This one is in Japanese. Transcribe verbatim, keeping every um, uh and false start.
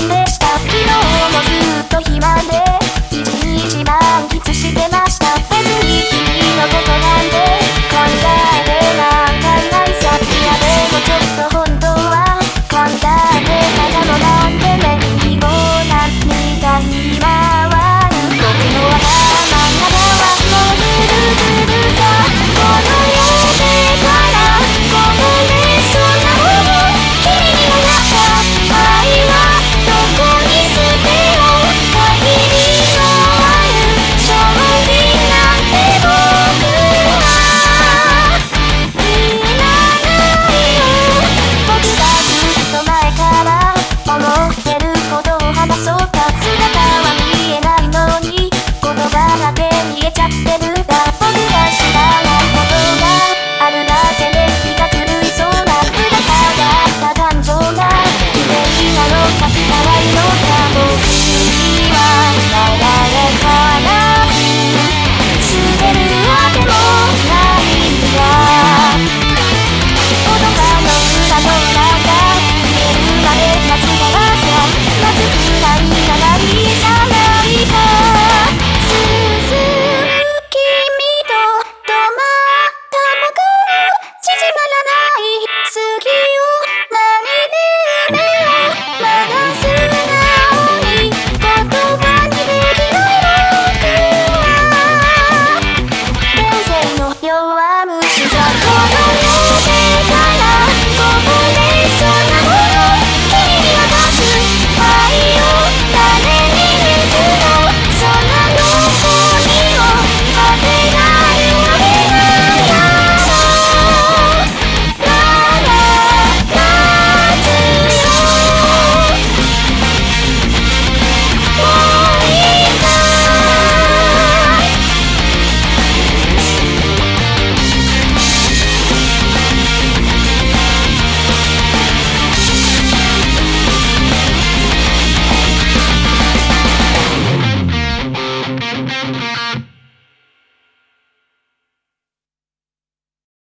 んでした。昨日もずっと暇で一日満喫してました。別に君のことなんて考えてなんかいないさ。いやでもちょっと本当は考えてたのなんてメリーゴーランみたいに回る僕の頭の中はもうぐるぐるさ。この世界からこぼれそうなもの君にもらった愛はどこに捨てよう限りのある勝利なんて僕はいらないよ。僕がずっと前から思ってることを話そうか。姿は見えないのに言葉だけ見えちゃってるんだ。僕が知らないことがあるだけで気が狂いそうなうださがあった感情が綺麗なのか汚いのか僕には誰から捨てるわけもないんだ。言葉の裏の裏が見えるまで待つからさ。待つくらい長いじゃないか。進む君と止まった僕の縮まらない次を何で埋めよう。まだ素直に言葉にできない僕は天性の弱虫さ。この世界からこぼれそうなもの君に渡す愛を誰に譲ろう。そんな残りを当てられるわけないだろう。なら待つよもういいかい。 Thank you.